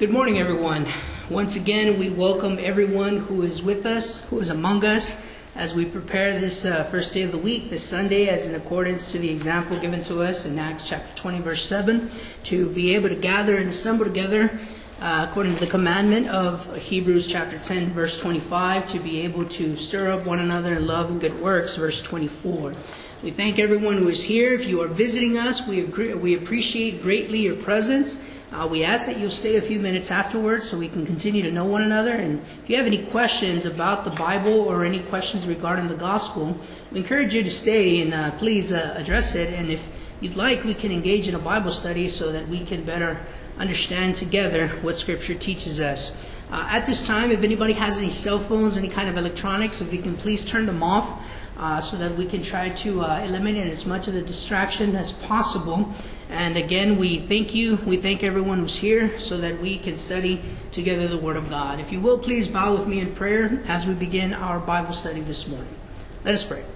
Good morning, everyone. Once again, we welcome everyone who is with us, who is among us, as we prepare this first day of the week, this Sunday, as in accordance to the example given to us in Acts chapter 20, verse 7, to be able to gather and assemble together according to the commandment of Hebrews chapter 10, verse 25, to be able to stir up one another in love and good works, verse 24. We thank everyone who is here. If you are visiting us, we appreciate greatly your presence. We ask that you'll stay a few minutes afterwards so we can continue to know one another. And if you have any questions about the Bible or any questions regarding the gospel, we encourage you to stay and please address it. And if you'd like, we can engage in a Bible study so that we can better understand together what Scripture teaches us. At this time, if anybody has any cell phones, any kind of electronics, if you can please turn them off so that we can try to eliminate as much of the distraction as possible. And again, we thank you. We thank everyone who's here so that we can study together the Word of God. If you will, please bow with me in prayer as we begin our Bible study this morning. Let us pray.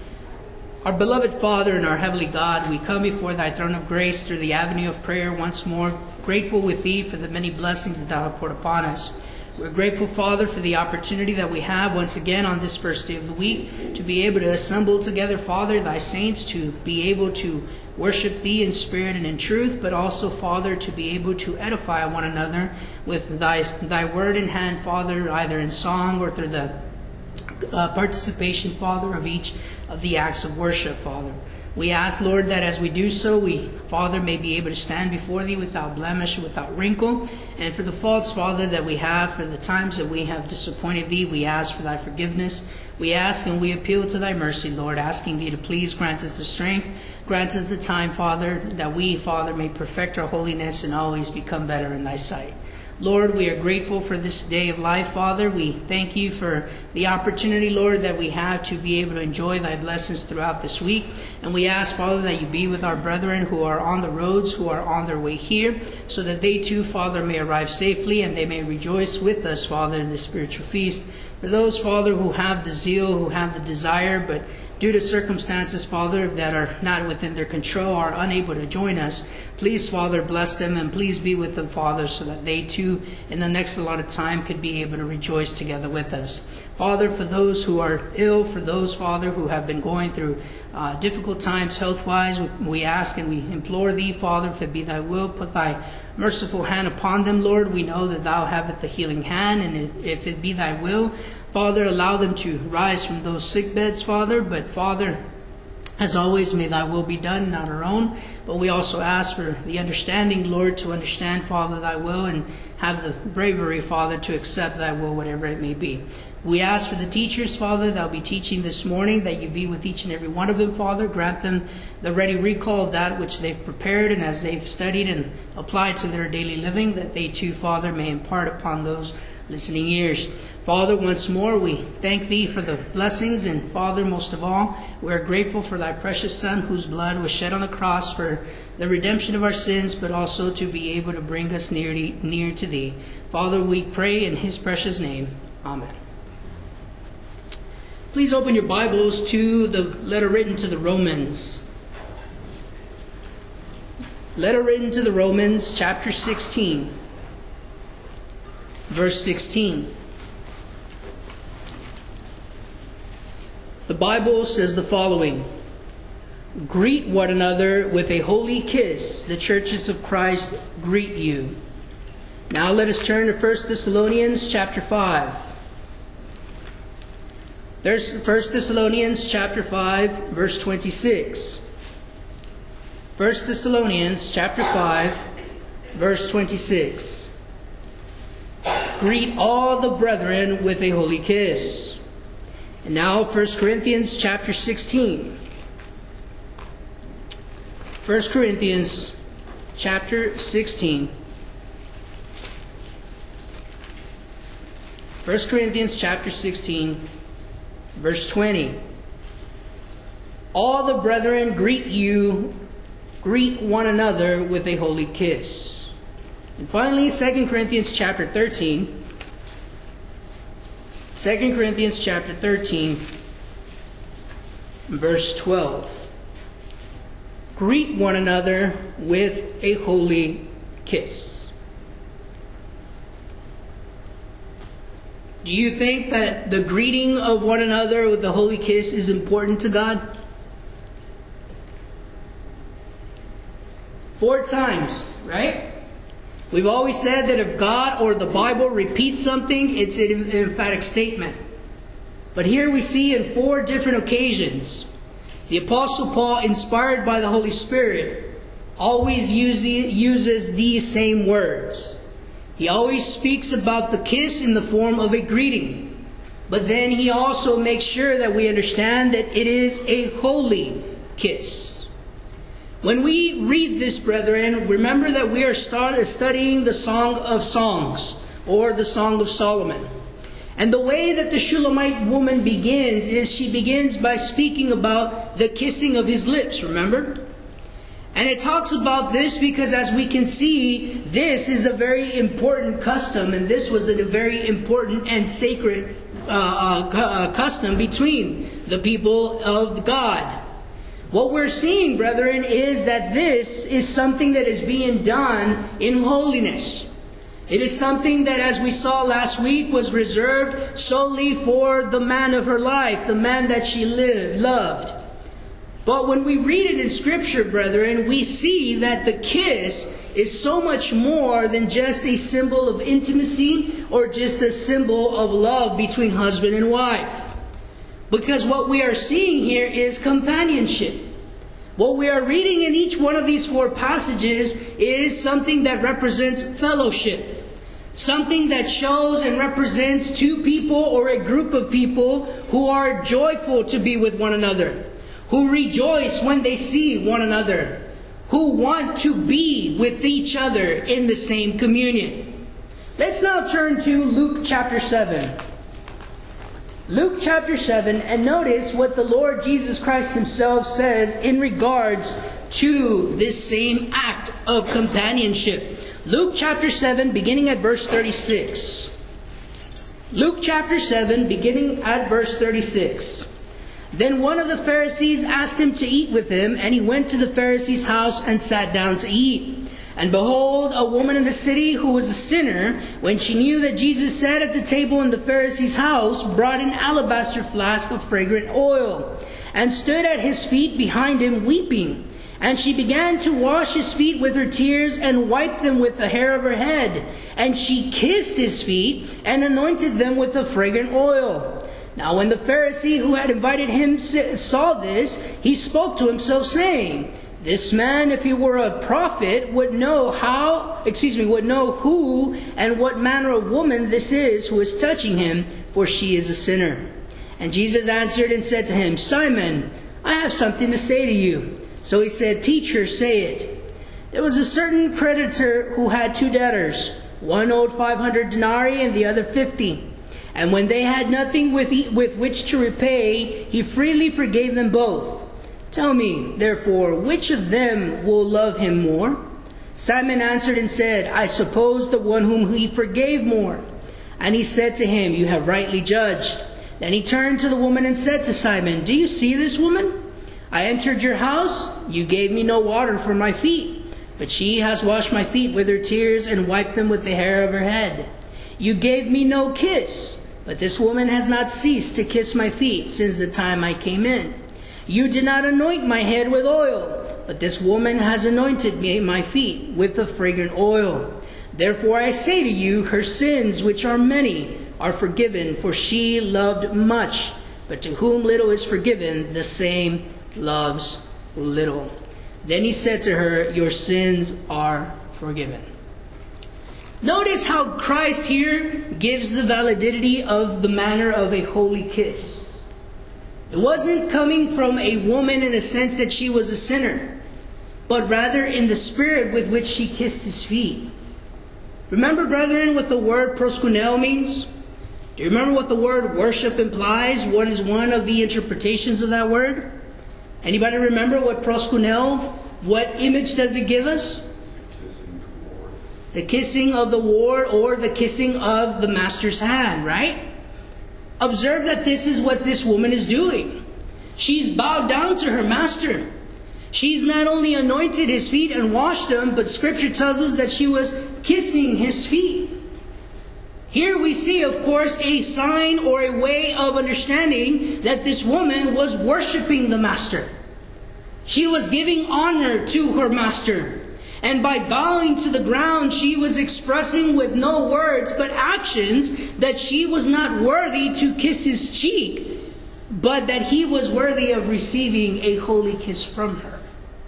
Our beloved Father and our heavenly God, we come before thy throne of grace through the avenue of prayer once more, grateful with thee for the many blessings that thou hast poured upon us. We're grateful, Father, for the opportunity that we have once again on this first day of the week to be able to assemble together, Father, thy saints, to be able to worship thee in spirit and in truth, but also, Father, to be able to edify one another with thy word in hand, Father, either in song or through the participation, Father, of each of the acts of worship, Father. We ask, Lord, that as we do so, we, Father, may be able to stand before thee without blemish, without wrinkle. And for the faults, Father, that we have, for the times that we have disappointed thee, we ask for thy forgiveness. We ask and we appeal to thy mercy, Lord, asking thee to please grant us the strength, grant us the time, Father, that we, Father, may perfect our holiness and always become better in thy sight. Lord, we are grateful for this day of life, Father. We thank you for the opportunity, Lord, that we have to be able to enjoy thy blessings throughout this week. And we ask, Father, that you be with our brethren who are on the roads, who are on their way here, so that they too, Father, may arrive safely and they may rejoice with us, Father, in this spiritual feast. For those, Father, who have the zeal, who have the desire, but due to circumstances, Father, that are not within their control, are unable to join us, please, Father, bless them and please be with them, Father, so that they too, in the next allotted time, could be able to rejoice together with us. Father, for those who are ill, for those, Father, who have been going through difficult times health-wise, we ask and we implore thee, Father, if it be thy will, put thy merciful hand upon them, Lord. We know that thou havest the healing hand, and if it be thy will, Father, allow them to rise from those sick beds, Father. But, Father, as always, may thy will be done, not our own. But we also ask for the understanding, Lord, to understand, Father, thy will, and have the bravery, Father, to accept thy will, whatever it may be. We ask for the teachers, Father, that will be teaching this morning, that you be with each and every one of them, Father. Grant them the ready recall of that which they've prepared, and as they've studied and applied to their daily living, that they too, Father, may impart upon those listening ears. Father, once more, we thank thee for the blessings, and Father, most of all, we are grateful for thy precious Son, whose blood was shed on the cross for the redemption of our sins, but also to be able to bring us near to thee. Father, we pray in his precious name. Amen. Please open your Bibles to the letter written to the Romans. Letter written to the Romans, chapter 16, verse 16. The Bible says the following: greet one another with a holy kiss. The churches of Christ greet you. Now let us turn to 1 Thessalonians chapter 5. There's 1 Thessalonians chapter 5, verse 26. 1 Thessalonians chapter 5, verse 26. Greet all the brethren with a holy kiss. And now 1 Corinthians chapter 16. 1 Corinthians chapter 16. 1 Corinthians chapter 16, verse 20. All the brethren greet one another with a holy kiss. And finally, 2 Corinthians chapter 13. 2 Corinthians chapter 13, verse 12. Greet one another with a holy kiss. Do you think that the greeting of one another with the holy kiss is important to God? 4 times, right? We've always said that if God or the Bible repeats something, it's an emphatic statement. But here we see in 4 different occasions, the Apostle Paul, inspired by the Holy Spirit, always uses these same words. He always speaks about the kiss in the form of a greeting. But then he also makes sure that we understand that it is a holy kiss. When we read this, brethren, remember that we are studying the Song of Songs, or the Song of Solomon. And the way that the Shulamite woman begins is she begins by speaking about the kissing of his lips, remember? And it talks about this because, as we can see, this is a very important custom, and this was a very important and sacred custom between the people of God. What we're seeing, brethren, is that this is something that is being done in holiness. It is something that, as we saw last week, was reserved solely for the man of her life, the man that she loved. But when we read it in Scripture, brethren, we see that the kiss is so much more than just a symbol of intimacy or just a symbol of love between husband and wife. Because what we are seeing here is companionship. What we are reading in each one of these 4 passages is something that represents fellowship. Something that shows and represents 2 people or a group of people who are joyful to be with one another, who rejoice when they see one another, who want to be with each other in the same communion. Let's now turn to Luke chapter 7. Luke chapter 7, and notice what the Lord Jesus Christ himself says in regards to this same act of companionship. Luke chapter 7, beginning at verse 36. Luke chapter 7, beginning at verse 36. Then one of the Pharisees asked him to eat with him, and he went to the Pharisee's house and sat down to eat. And behold, a woman in the city who was a sinner, when she knew that Jesus sat at the table in the Pharisee's house, brought an alabaster flask of fragrant oil, and stood at his feet behind him weeping. And she began to wash his feet with her tears and wiped them with the hair of her head. And she kissed his feet and anointed them with the fragrant oil. Now when the Pharisee who had invited him saw this, he spoke to himself, saying, "This man, if he were a prophet, would know who and what manner of woman this is who is touching him, for she is a sinner." And Jesus answered and said to him, "Simon, I have something to say to you." So he said, "Teacher, say it." There was a certain creditor who had 2 debtors. One owed 500 denarii and the other 50. And when they had nothing with which to repay, he freely forgave them both. "Tell me, therefore, which of them will love him more?" Simon answered and said, "I suppose the one whom he forgave more." And he said to him, "You have rightly judged." Then he turned to the woman and said to Simon, "Do you see this woman? I entered your house. You gave me no water for my feet, but she has washed my feet with her tears and wiped them with the hair of her head. You gave me no kiss, but this woman has not ceased to kiss my feet since the time I came in. You did not anoint my head with oil, but this woman has anointed my feet with the fragrant oil. Therefore I say to you, her sins, which are many, are forgiven, for she loved much. But to whom little is forgiven, the same loves little." Then he said to her, "Your sins are forgiven." Notice how Christ here gives the validity of the manner of a holy kiss. It wasn't coming from a woman in a sense that she was a sinner, but rather in the spirit with which she kissed his feet. Remember, brethren, what the word proskuneo means? Do you remember what the word worship implies? What is one of the interpretations of that word? Anybody remember what proskuneo, what image does it give us? The kissing of the Lord, or the kissing of the master's hand, right? Observe that this is what this woman is doing. She's bowed down to her master. She's not only anointed his feet and washed them, but Scripture tells us that she was kissing his feet. Here we see, of course, a sign or a way of understanding that this woman was worshiping the master. She was giving honor to her master. And by bowing to the ground, she was expressing with no words but actions that she was not worthy to kiss his cheek, but that he was worthy of receiving a holy kiss from her.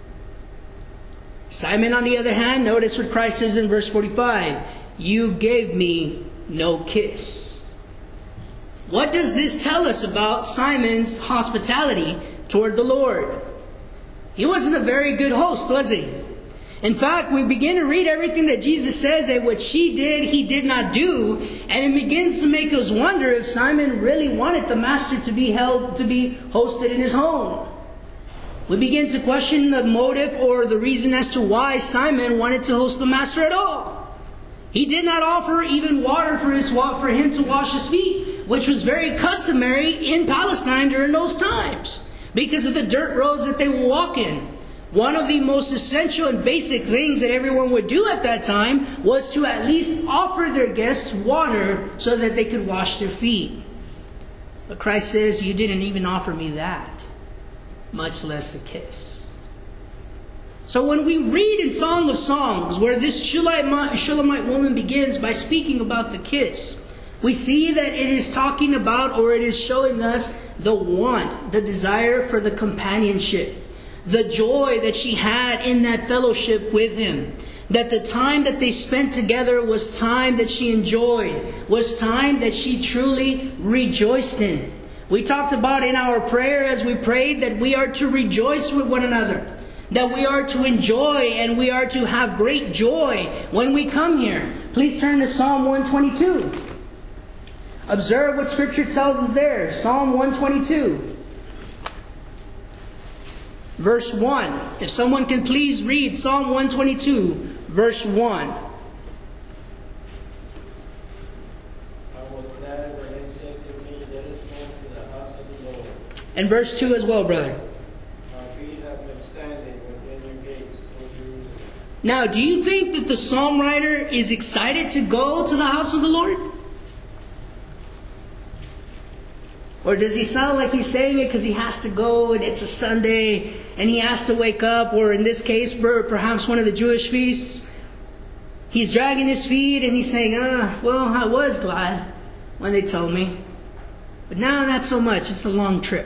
Simon, on the other hand, notice what Christ says in verse 45. You gave me no kiss. What does this tell us about Simon's hospitality toward the Lord? He wasn't a very good host, was he? In fact, we begin to read everything that Jesus says that what she did, he did not do. And it begins to make us wonder if Simon really wanted the master to be hosted in his home. We begin to question the motive or the reason as to why Simon wanted to host the master at all. He did not offer even water for him to wash his feet, which was very customary in Palestine during those times because of the dirt roads that they would walk in. One of the most essential and basic things that everyone would do at that time was to at least offer their guests water so that they could wash their feet. But Christ says, you didn't even offer me that, much less a kiss. So when we read in Song of Songs, where this Shulamite woman begins by speaking about the kiss, we see that it is talking about, or it is showing us the want, the desire for the companionship, the joy that she had in that fellowship with him. That the time that they spent together was time that she enjoyed, was time that she truly rejoiced in. We talked about in our prayer as we prayed that we are to rejoice with one another, that we are to enjoy and we are to have great joy when we come here. Please turn to Psalm 122. Observe what Scripture tells us there. Psalm 122. Verse 1. If someone can please read Psalm 122, verse 1. I was glad when they said to me, let us go to the house of the Lord. And verse 2 as well, brother. My feet have been standing within your gates, O Jerusalem. Now, do you think that the psalm writer is excited to go to the house of the Lord? Or does he sound like he's saying it because he has to go and it's a Sunday and he has to wake up? Or in this case, perhaps one of the Jewish feasts, he's dragging his feet and he's saying, well, I was glad when they told me. But now not so much. It's a long trip.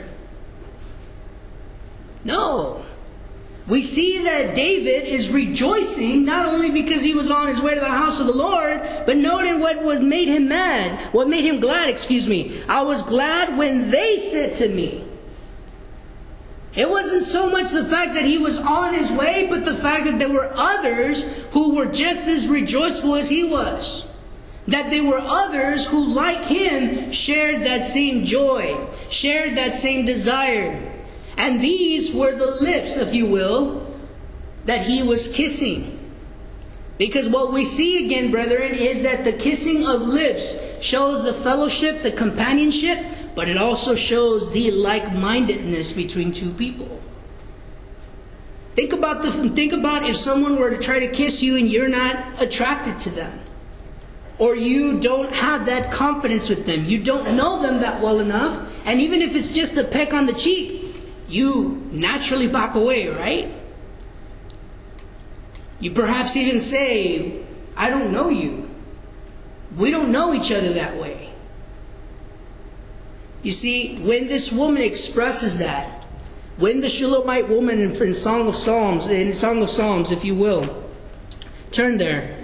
No. We see that David is rejoicing not only because he was on his way to the house of the Lord, but noting what made him glad. I was glad when they said to me. It wasn't so much the fact that he was on his way, but the fact that there were others who were just as rejoiceful as he was. That there were others who, like him, shared that same joy, shared that same desire. And these were the lips, if you will, that he was kissing. Because what we see again, brethren, is that the kissing of lips shows the fellowship, the companionship, but it also shows the like-mindedness between two people. Think about if someone were to try to kiss you and you're not attracted to them. Or you don't have that confidence with them. You don't know them that well enough. And even if it's just a peck on the cheek, you naturally back away, right? You perhaps even say, I don't know you. We don't know each other that way. You see, when this woman expresses that, when the Shulamite woman in Song of Psalms, if you will, turn there,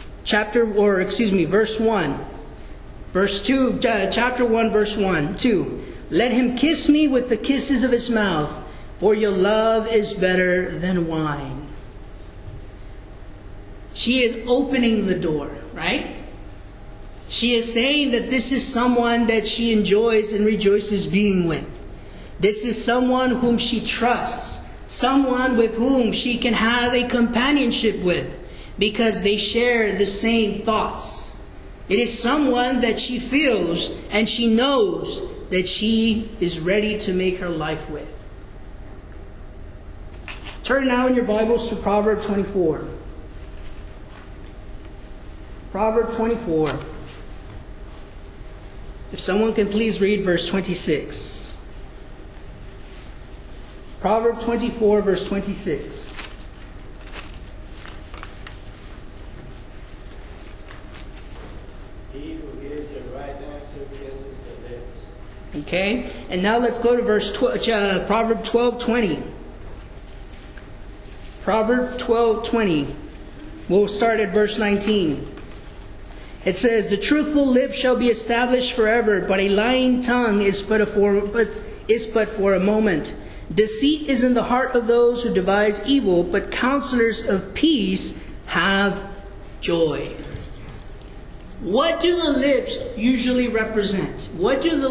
verse 1, verse 2, chapter 1, verse 1, 2. Let him kiss me with the kisses of his mouth, for your love is better than wine. She is opening the door, right? She is saying that this is someone that she enjoys and rejoices being with. This is someone whom she trusts, someone with whom she can have a companionship with, because they share the same thoughts. It is someone that she feels and she knows that she is ready to make her life with. Turn now in your Bibles to Proverbs 24. Proverbs 24. If someone can please read verse 26. Proverbs 24, verse 26. He who gives the right answer kisses the lips. Okay, and now let's go to Proverbs 12:20. Proverbs 12:20. We'll start at verse 19. It says, "The truthful lips shall be established forever, but a lying tongue is but for a moment. Deceit is in the heart of those who devise evil, but counselors of peace have joy." What do the lips usually represent? What are the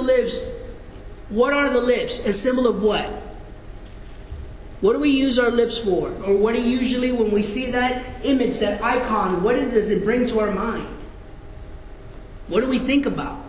lips? A symbol of what? What do we use our lips for? Or what do usually, when we see that image, that icon, what does it bring to our mind? What do we think about?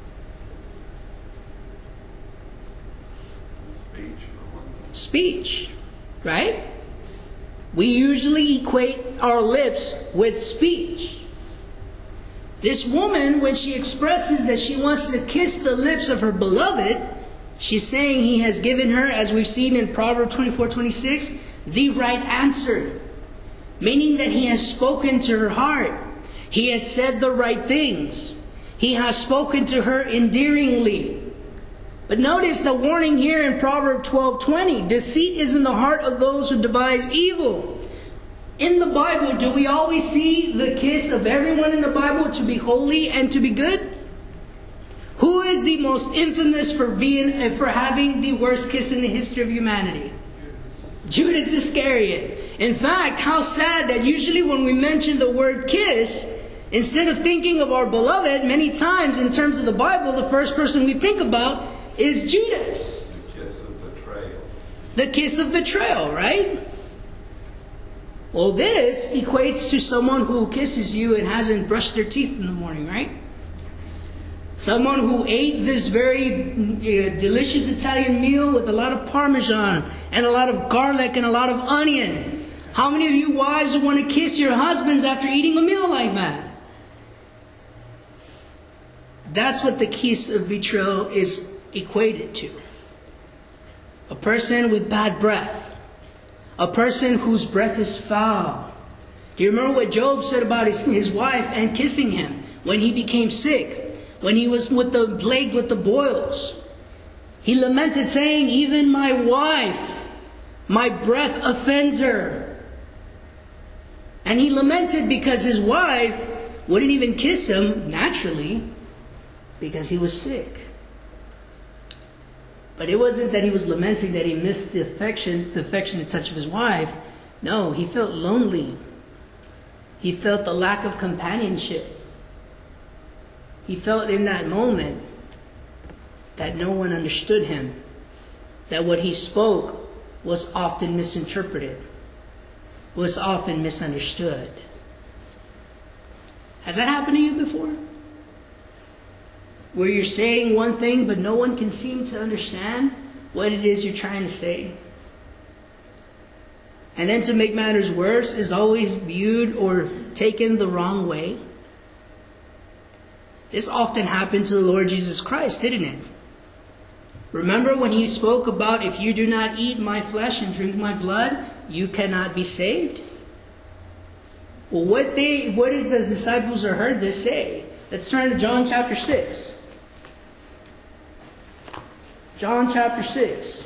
Speech, right? We usually equate our lips with speech. This woman, when she expresses that she wants to kiss the lips of her beloved, she's saying he has given her, as we've seen in Proverbs 24:26, the right answer. Meaning that he has spoken to her heart. He has said the right things. He has spoken to her endearingly. But notice the warning here in Proverbs 12:20. Deceit is in the heart of those who devise evil. In the Bible, do we always see the kiss of everyone in the Bible to be holy and to be good? Who is the most infamous for having the worst kiss in the history of humanity? Judas Iscariot. In fact, how sad that usually when we mention the word kiss, instead of thinking of our beloved, many times in terms of the Bible, the first person we think about is Judas. The kiss of betrayal. The kiss of betrayal, right? Well, this equates to someone who kisses you and hasn't brushed their teeth in the morning, right? Someone who ate this very delicious Italian meal with a lot of Parmesan and a lot of garlic and a lot of onion. How many of you wives would want to kiss your husbands after eating a meal like that? That's what the kiss of betrayal is equated to. A person with bad breath. A person whose breath is foul. Do you remember what Job said about his wife and kissing him when he became sick? When he was plagued with the boils, he lamented, saying, "Even my wife, my breath offends her." And he lamented because his wife wouldn't even kiss him naturally because he was sick. But it wasn't that he was lamenting that he missed the affectionate touch of his wife. No, he felt lonely. He felt the lack of companionship. He felt in that moment that no one understood him, that what he spoke was often misinterpreted, was often misunderstood. Has that happened to you before? Where you're saying one thing, but no one can seem to understand what it is you're trying to say. And then to make matters worse, is always viewed or taken the wrong way. This often happened to the Lord Jesus Christ, didn't it? Remember when he spoke about, "If you do not eat my flesh and drink my blood, you cannot be saved"? Well, what did the disciples who heard this say? Let's turn to John chapter 6. John chapter 6.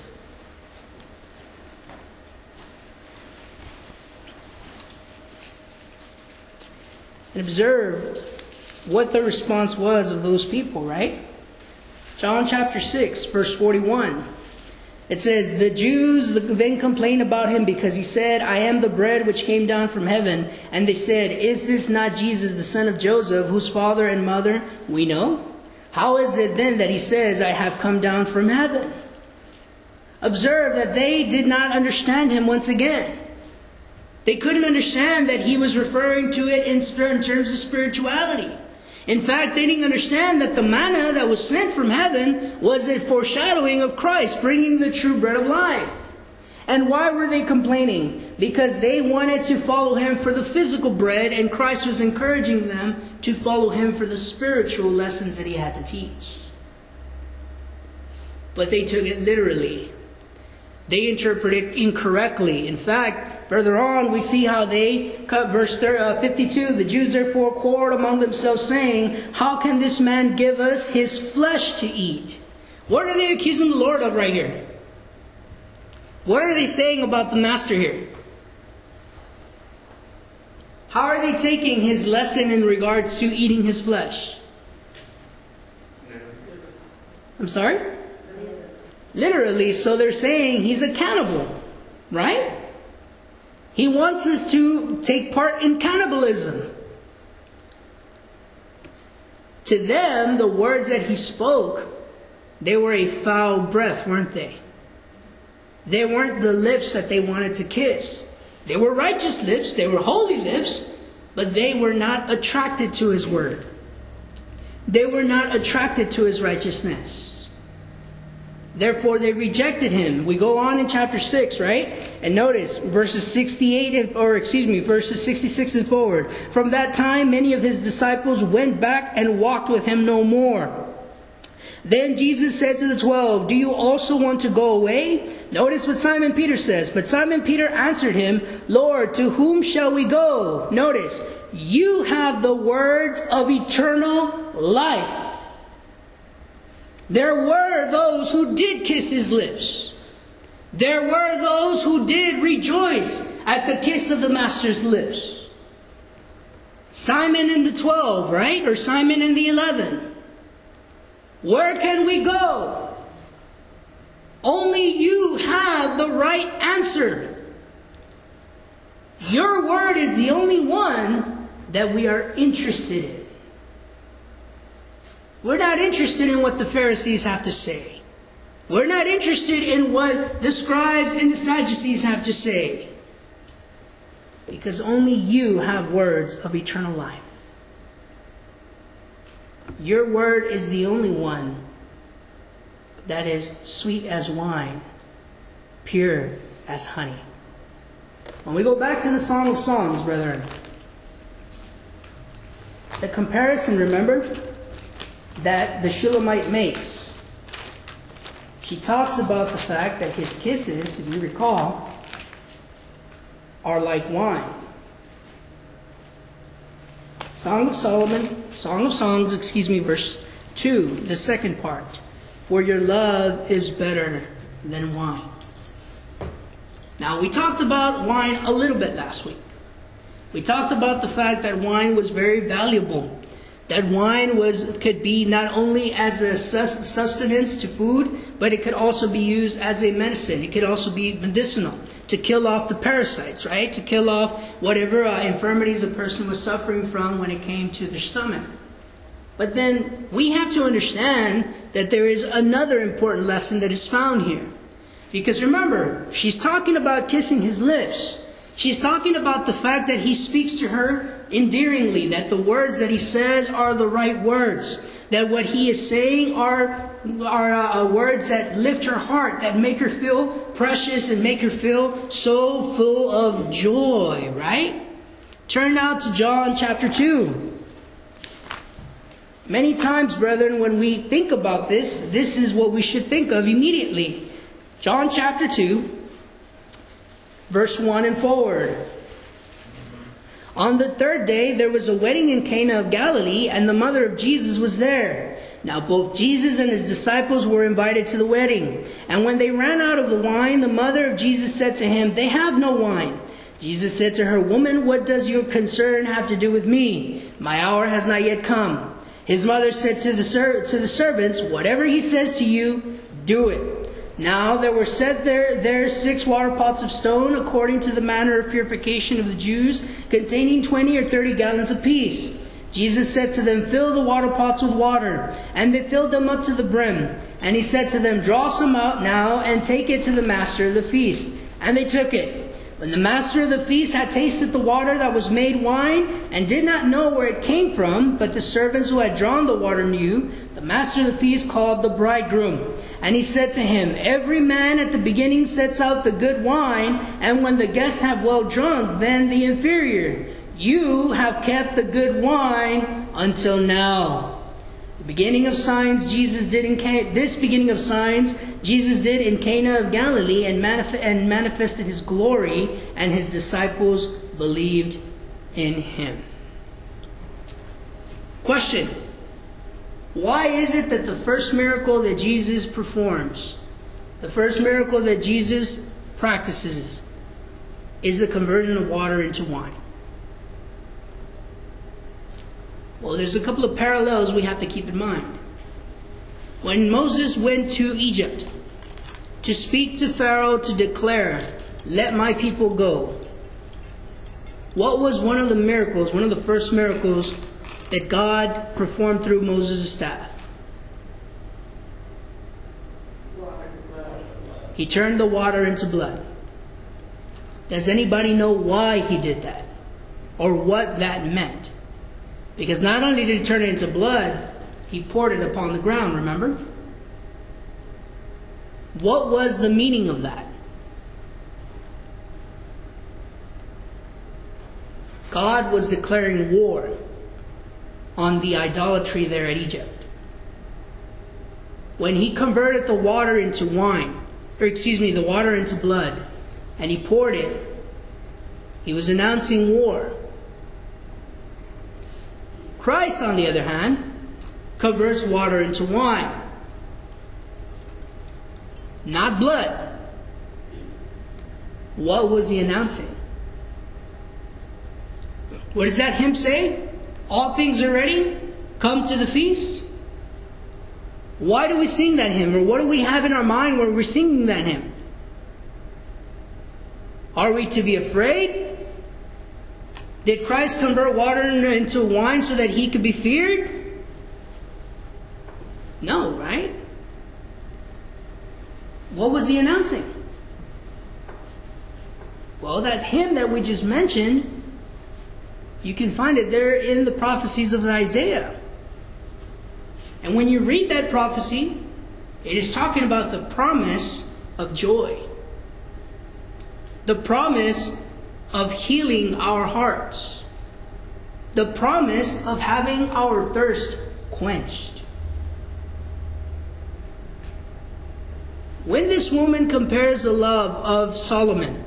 And observe what the response was of those people, right? John chapter 6, verse 41. It says, "The Jews then complained about him because he said, 'I am the bread which came down from heaven.' And they said, 'Is this not Jesus, the son of Joseph, whose father and mother we know? How is it then that he says, I have come down from heaven?'" Observe that they did not understand him once again. They couldn't understand that he was referring to it in terms of spirituality. In fact, they didn't understand that the manna that was sent from heaven was a foreshadowing of Christ, bringing the true bread of life. And why were they complaining? Because they wanted to follow him for the physical bread, and Christ was encouraging them to follow him for the spiritual lessons that he had to teach. but they took it literally. They interpreted incorrectly. In fact, further on, we see how they cut verse 52. The Jews therefore quarreled among themselves, saying, how can this man give us his flesh to eat? What are they accusing the Lord of right here? What are they saying about the Master here? How are they taking his lesson in regards to eating his flesh? I'm sorry? Literally, so they're saying he's a cannibal, right? He wants us to take part in cannibalism. To them, the words that he spoke, they were a foul breath, weren't they? They weren't the lips that they wanted to kiss. They were righteous lips, they were holy lips, but they were not attracted to his word. They were not attracted to his righteousness. Therefore, they rejected him. We go on in chapter 6, right? And notice verses 66 and forward. From that time, many of his disciples went back and walked with him no more. Then Jesus said to the 12, do you also want to go away? Notice what Simon Peter says. But Simon Peter answered him, Lord, to whom shall we go? Notice, you have the words of eternal life. There were those who did kiss his lips. There were those who did rejoice at the kiss of the Master's lips. Simon and the 12, right? Or Simon and the 11. Where can we go? Only you have the right answer. Your word is the only one that we are interested in. We're not interested in what the Pharisees have to say. We're not interested in what the scribes and the Sadducees have to say. Because only you have words of eternal life. Your word is the only one that is sweet as wine, pure as honey. When we go back to the Song of Songs, brethren, the comparison, remember, that the Shulamite makes. She talks about the fact that his kisses, if you recall, are like wine. Song of Songs, verse 2, the second part. For your love is better than wine. Now, we talked about wine a little bit last week. We talked about the fact that wine was very valuable. That wine could be not only as a sustenance to food, but it could also be used as a medicine. It could also be medicinal to kill off the parasites, right? To kill off whatever infirmities a person was suffering from when it came to their stomach. But then we have to understand that there is another important lesson that is found here. Because remember, she's talking about kissing his lips. She's talking about the fact that he speaks to her endearingly, that the words that he says are the right words, that what he is saying are words that lift her heart, that make her feel precious and make her feel so full of joy, right? Turn now to John chapter 2. Many times, brethren, when we think about this is what we should think of immediately. John chapter 2. Verse 1 and forward. On the third day there was a wedding in Cana of Galilee, and the mother of Jesus was there. Now both Jesus and his disciples were invited to the wedding. And when they ran out of the wine, the mother of Jesus said to him, they have no wine. Jesus said to her, Woman, what does your concern have to do with me? My hour has not yet come. His mother said to the servants, Whatever he says to you, do it. Now there were set there 6 water pots of stone, according to the manner of purification of the Jews, containing 20 or 30 gallons apiece. Jesus said to them, Fill the water pots with water. And they filled them up to the brim. And he said to them, Draw some out now, and take it to the master of the feast. And they took it. When the master of the feast had tasted the water that was made wine, and did not know where it came from, but the servants who had drawn the water knew, the master of the feast called the bridegroom. And he said to him, Every man at the beginning sets out the good wine, and when the guests have well drunk, then the inferior. You have kept the good wine until now. The beginning of signs Jesus did in this beginning of signs Jesus did in Cana of Galilee and manifested his glory, and his disciples believed in him. Question: why is it that the first miracle that Jesus performs, the first miracle that Jesus practices, is the conversion of water into wine? Well, there's a couple of parallels we have to keep in mind. When Moses went to Egypt to speak to Pharaoh to declare, "Let my people go," what was one of the miracles, one of the first miracles that God performed through Moses' staff? He turned the water into blood. Does anybody know why he did that? Or what that meant? Because not only did he turn it into blood, he poured it upon the ground, remember? What was the meaning of that? God was declaring war on the idolatry there at Egypt. When he converted the water into wine, the water into blood, and he poured it, he was announcing war. Christ, on the other hand, converts water into wine. Not blood. What was he announcing? What does that hymn say? All things are ready, come to the feast. Why do we sing that hymn? Or what do we have in our mind when we're singing that hymn? Are we to be afraid? Did Christ convert water into wine so that he could be feared? No, right? What was he announcing? Well, that hymn that we just mentioned, you can find it there in the prophecies of Isaiah. And when you read that prophecy, it is talking about the promise of joy. The promise of healing our hearts. The promise of having our thirst quenched. When this woman compares the love of Solomon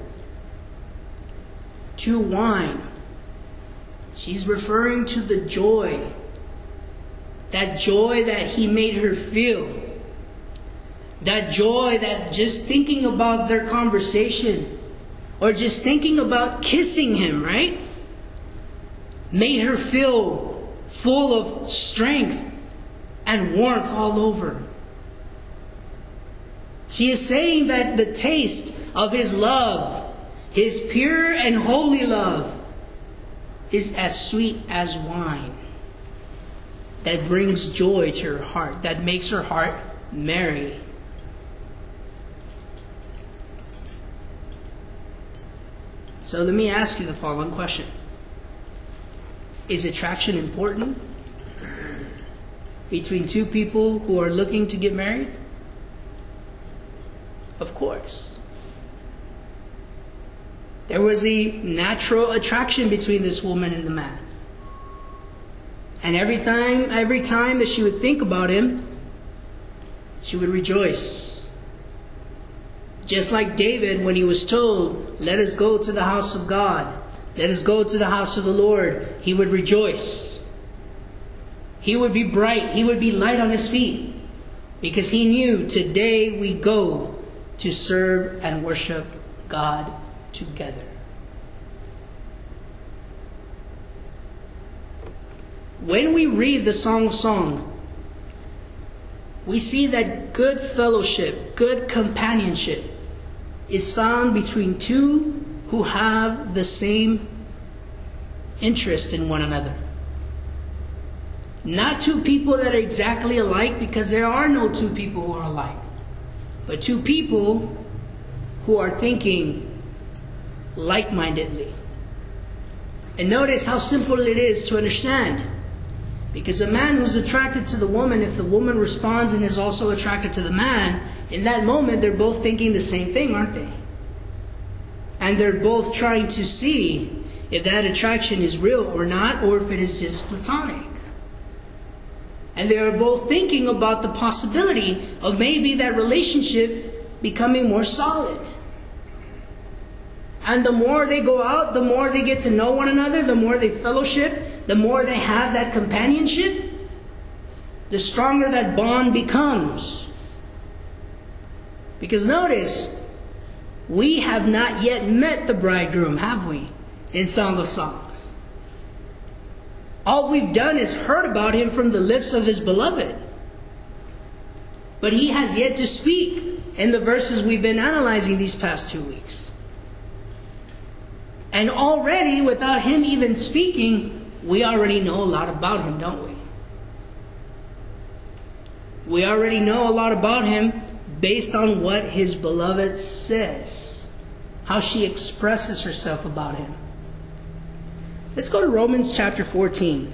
to wine, she's referring to the joy. That joy that he made her feel. That joy that just thinking about their conversation, or just thinking about kissing him, right, made her feel full of strength and warmth all over. She is saying that the taste of his love, his pure and holy love, is as sweet as wine. That brings joy to her heart, that makes her heart merry. So let me ask you the following question. Is attraction important between two people who are looking to get married? Of course. There was a natural attraction between this woman and the man. And every time that she would think about him, she would rejoice. Just like David, when he was told, "Let us go to the house of God. Let us go to the house of the Lord," he would rejoice. He would be bright. He would be light on his feet. Because he knew, today we go to serve and worship God together. When we read the Song of Songs, we see that good fellowship, good companionship is found between two who have the same interest in one another. Not two people that are exactly alike, because there are no two people who are alike, but two people who are thinking like-mindedly. And notice how simple it is to understand. Because a man who's attracted to the woman, if the woman responds and is also attracted to the man, in that moment they're both thinking the same thing, aren't they? And they're both trying to see if that attraction is real or not, or if it is just platonic. And they are both thinking about the possibility of maybe that relationship becoming more solid. And the more they go out, the more they get to know one another, the more they fellowship, the more they have that companionship, the stronger that bond becomes. Because notice, we have not yet met the bridegroom, have we? In Song of Songs. All we've done is heard about him from the lips of his beloved. But he has yet to speak in the verses we've been analyzing these past 2 weeks. And already, without him even speaking, we already know a lot about him, don't we? We already know a lot about him based on what his beloved says, how she expresses herself about him. Let's go to Romans chapter 14.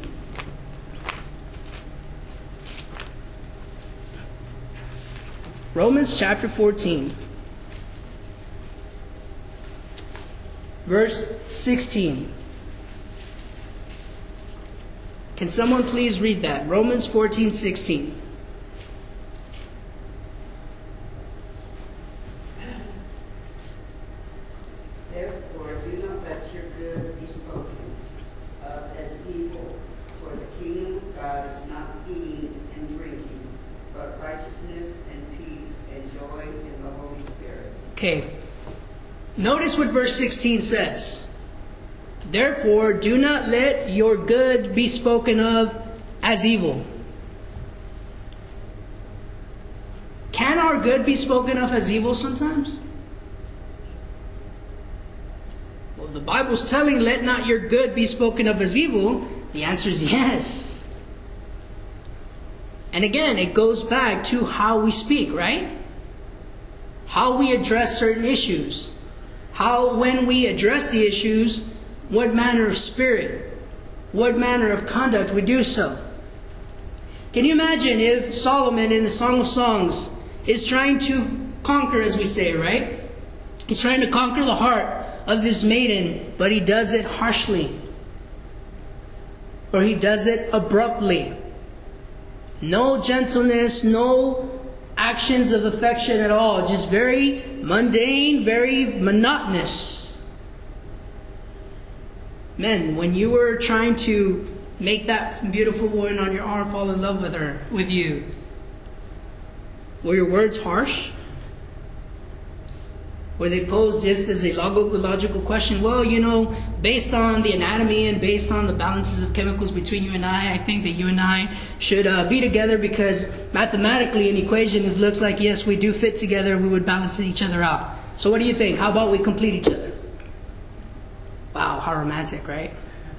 Romans chapter 14. Verse 16. Can someone please read that? Romans 14:16. Therefore, do not let your good be spoken of as evil, for the kingdom of God is not eating and drinking, but righteousness and peace and joy in the Holy Spirit. Okay. Notice what verse 16 says. Therefore, do not let your good be spoken of as evil. Can our good be spoken of as evil sometimes? Well, the Bible's telling, let not your good be spoken of as evil. The answer is yes. And again, it goes back to how we speak, right? How we address certain issues. How, when we address the issues, what manner of spirit, what manner of conduct we do so. Can you imagine if Solomon in the Song of Songs is trying to conquer, as we say, right? He's trying to conquer the heart of this maiden, but he does it harshly. Or he does it abruptly. No gentleness, no actions of affection at all. Just very mundane, very monotonous. Men, when you were trying to make that beautiful woman on your arm fall in love with you, were your words harsh? Were they posed just as a logical question? Well, based on the anatomy and based on the balances of chemicals between you and I think that you and I should be together because mathematically an equation looks like, yes, we do fit together, we would balance each other out. So what do you think? How about we complete each other? Wow, how romantic, right?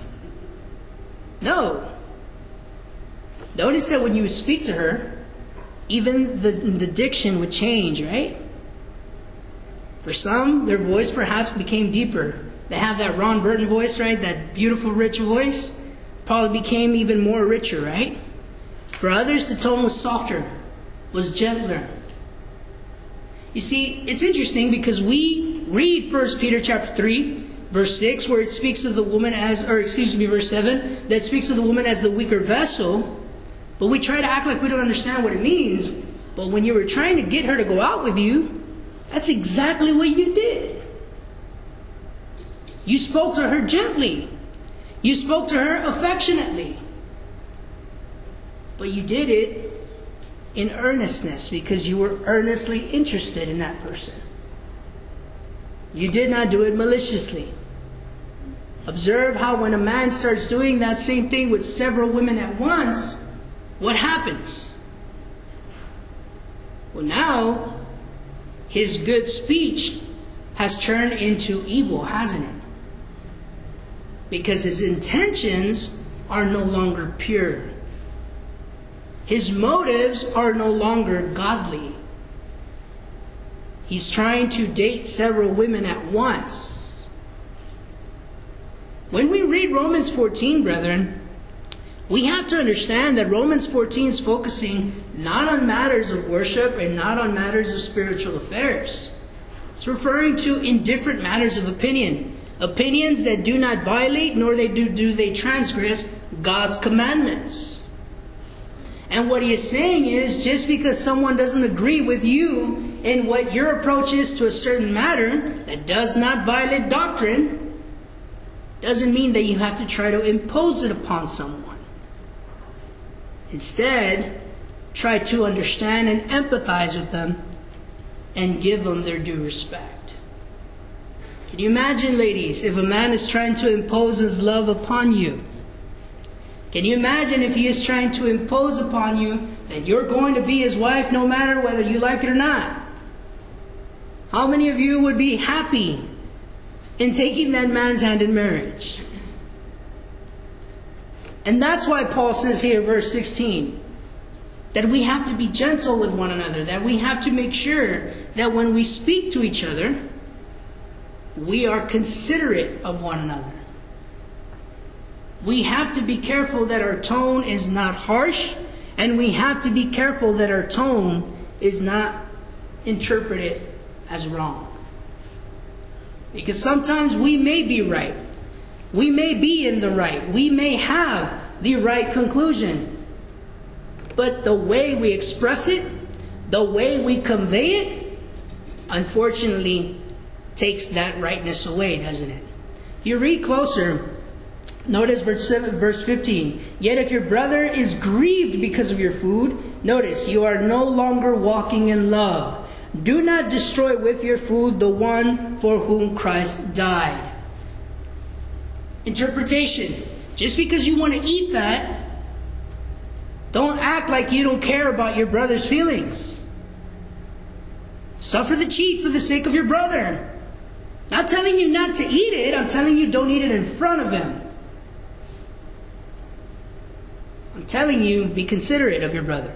No. Notice that when you speak to her, even the diction would change, right? For some, their voice perhaps became deeper. They have that Ron Burton voice, right? That beautiful, rich voice. Probably became even more richer, right? For others, the tone was softer, was gentler. You see, it's interesting because we read 1 Peter chapter 3, verse 6, where it speaks of the woman verse 7, that speaks of the woman as the weaker vessel. But we try to act like we don't understand what it means. But when you were trying to get her to go out with you, that's exactly what you did. You spoke to her gently. You spoke to her affectionately. But you did it in earnestness because you were earnestly interested in that person. You did not do it maliciously. Observe how when a man starts doing that same thing with several women at once, what happens? Well, now his good speech has turned into evil, hasn't it? Because his intentions are no longer pure. His motives are no longer godly. He's trying to date several women at once. When we read Romans 14, brethren, we have to understand that Romans 14 is focusing not on matters of worship and not on matters of spiritual affairs. It's referring to indifferent matters of opinion. Opinions that do not violate nor do they transgress God's commandments. And what he is saying is, just because someone doesn't agree with you in what your approach is to a certain matter that does not violate doctrine, doesn't mean that you have to try to impose it upon someone. Instead, try to understand and empathize with them and give them their due respect. Can you imagine, ladies, if a man is trying to impose his love upon you? Can you imagine if he is trying to impose upon you that you're going to be his wife no matter whether you like it or not? How many of you would be happy in taking that man's hand in marriage? And that's why Paul says here, verse 16, that we have to be gentle with one another, that we have to make sure that when we speak to each other, we are considerate of one another. We have to be careful that our tone is not harsh, and we have to be careful that our tone is not interpreted as wrong. Because sometimes we may be right. We may be in the right. We may have the right conclusion. But the way we express it, the way we convey it, unfortunately takes that rightness away, doesn't it? If you read closer, notice verse 15. Yet if your brother is grieved because of your food, notice, you are no longer walking in love. Do not destroy with your food the one for whom Christ died. Interpretation. Just because you want to eat that, don't act like you don't care about your brother's feelings. Suffer the cheat for the sake of your brother. Not telling you not to eat it, I'm telling you don't eat it in front of him. I'm telling you, be considerate of your brother.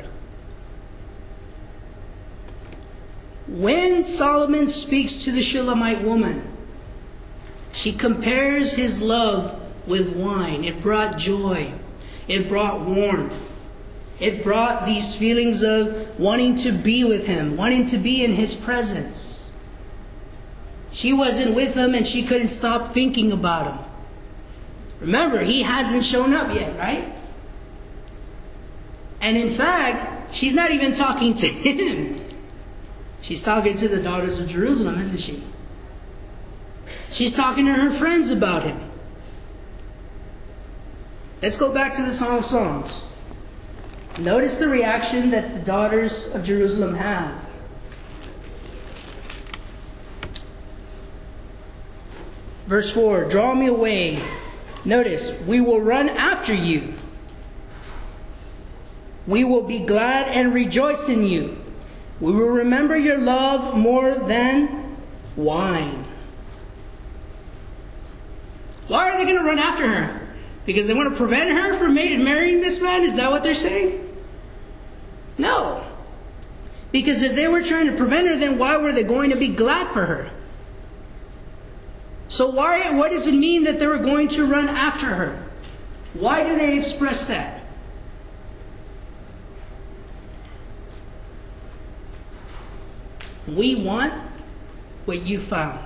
When Solomon speaks to the Shulamite woman, she compares his love with wine. It brought joy. It brought warmth. It brought these feelings of wanting to be with him, wanting to be in his presence. She wasn't with him and she couldn't stop thinking about him. Remember, he hasn't shown up yet, right? And in fact, she's not even talking to him. She's talking to the daughters of Jerusalem, isn't she? She's talking to her friends about him. Let's go back to the Song of Songs. Notice the reaction that the daughters of Jerusalem have. Verse 4, draw me away. Notice, we will run after you. We will be glad and rejoice in you. We will remember your love more than wine. Why are they going to run after her? Because they want to prevent her from marrying this man? Is that what they're saying? No. Because if they were trying to prevent her, then why were they going to be glad for her? So what does it mean that they were going to run after her? Why do they express that? We want what you found.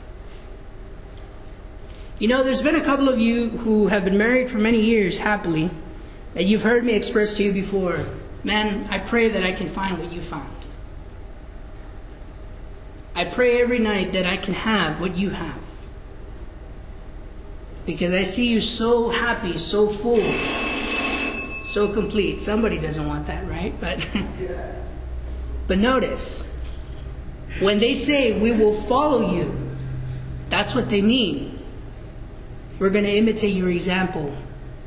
You know, there's been a couple of you who have been married for many years happily that you've heard me express to you before, man, I pray that I can find what you found. I pray every night that I can have what you have. Because I see you so happy, so full, so complete. Somebody doesn't want that, right? But notice, when they say, we will follow you, that's what they mean. We're going to imitate your example.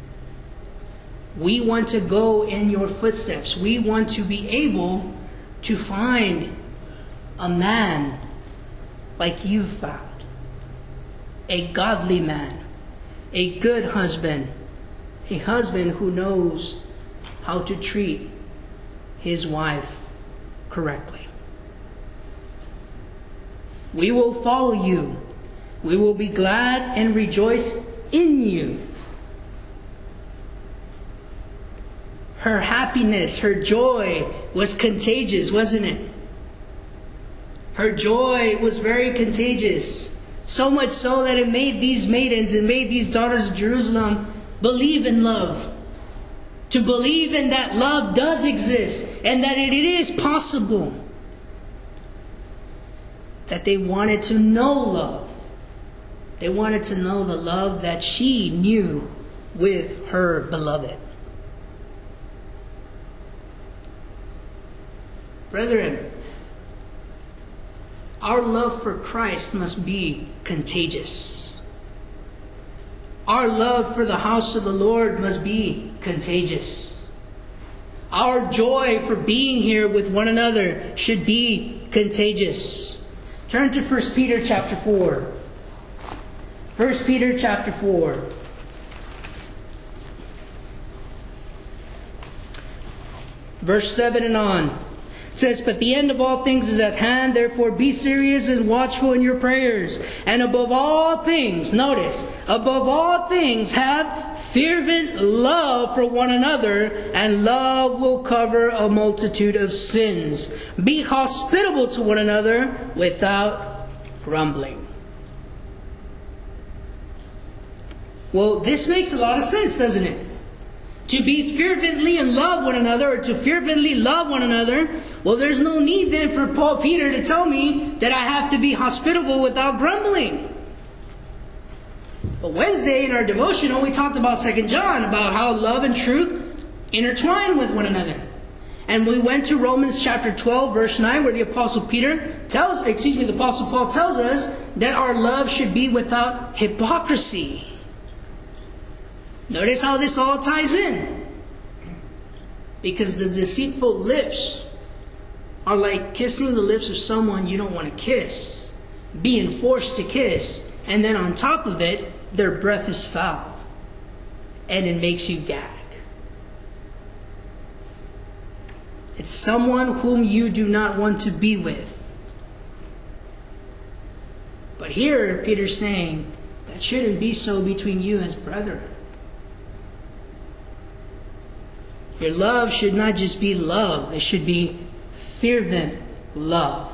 We want to go in your footsteps. We want to be able to find a man like you found. A godly man. A good husband. A husband who knows how to treat his wife correctly. We will follow you. We will be glad and rejoice in you. Her happiness, her joy was contagious, wasn't it? Her joy was very contagious. So much so that it made these maidens, it made these daughters of Jerusalem believe in love. to believe in that love does exist and that it is possible. That they wanted to know love. They wanted to know the love that she knew with her beloved. Brethren, our love for Christ must be contagious. Our love for the house of the Lord must be contagious. Our joy for being here with one another should be contagious. Turn to 1 Peter chapter 4. 1 Peter chapter 4. Verse 7 and on. It says, "But the end of all things is at hand, therefore be serious and watchful in your prayers. And above all things," notice, "above all things have fervent love for one another, and love will cover a multitude of sins. Be hospitable to one another without grumbling." Well, this makes a lot of sense, doesn't it? To be fervently in love one another, or to fervently love one another, well, there's no need then for Peter to tell me that I have to be hospitable without grumbling. But Wednesday in our devotional, we talked about 2 John, about how love and truth intertwine with one another. And we went to Romans chapter 12, verse 9, where the Apostle Paul tells us that our love should be without hypocrisy. Notice how this all ties in. Because the deceitful lips are like kissing the lips of someone you don't want to kiss, being forced to kiss, and then on top of it, their breath is foul, and it makes you gag. It's someone whom you do not want to be with. But here, Peter's saying, that shouldn't be so between you as brethren. Your love should not just be love. It should be fervent love.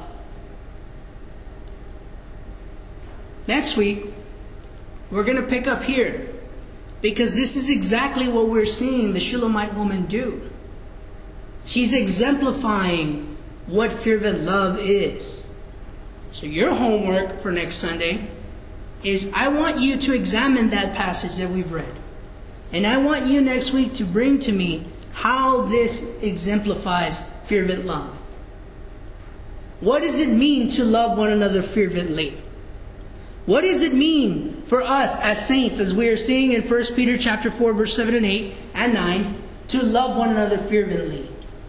Next week, we're going to pick up here. Because this is exactly what we're seeing the Shulamite woman do. She's exemplifying what fervent love is. So your homework for next Sunday is I want you to examine that passage that we've read. And I want you next week to bring to me how this exemplifies fervent love. What does it mean to love one another fervently? What does it mean for us as saints, as we are seeing in 1 Peter chapter 4, verse 7 and 8 and 9, to love one another fervently?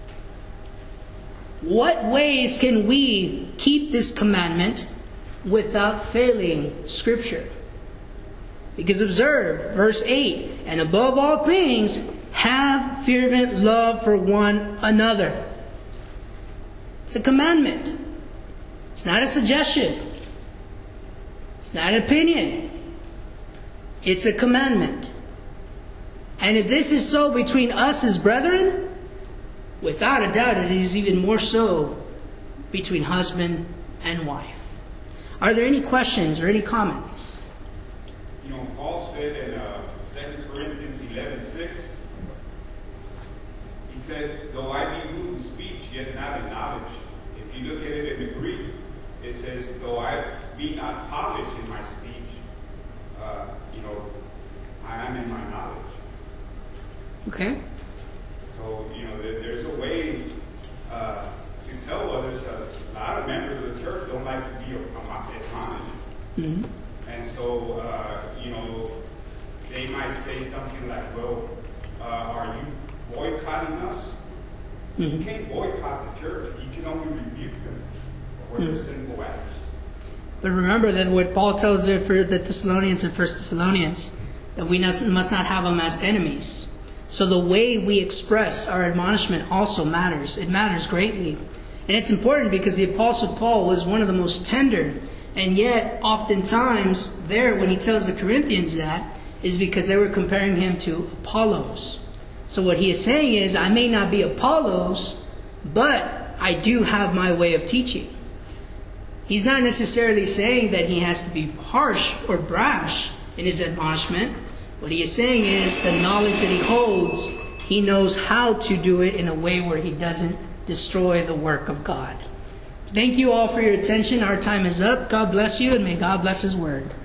What ways can we keep this commandment without failing Scripture? Because observe, verse 8, "And above all things, have fervent love for one another." It's a commandment. It's not a suggestion. It's not an opinion. It's a commandment. And if this is so between us as brethren, without a doubt it is even more so between husband and wife. Are there any questions or any comments? You know, Paul said in 2 Corinthians 11:6, he said, "Though I be rude in speech, yet not in knowledge." If you look at it in the Greek, it says, "Though I be not polished in my speech, I am in my knowledge." Okay. So, there's a way to tell others. A lot of members of the church don't like to be admonished. Mm-hmm. And so, they might say something like, "Well, are you boycotting us?" Mm-hmm. You can't boycott the church. You can only rebuke them for their sinful acts. But remember that what Paul tells there for the Thessalonians in 1 Thessalonians, that we must not have them as enemies. So the way we express our admonishment also matters. It matters greatly. And it's important because the Apostle Paul was one of the most tender. And yet, oftentimes, there, when he tells the Corinthians that, is because they were comparing him to Apollos. So what he is saying is, I may not be Apollos, but I do have my way of teaching. He's not necessarily saying that he has to be harsh or brash in his admonishment. What he is saying is the knowledge that he holds He knows how to do it in a way where he doesn't destroy the work of God. Thank you all for your attention. Our time is up. God bless you, and may God bless his word.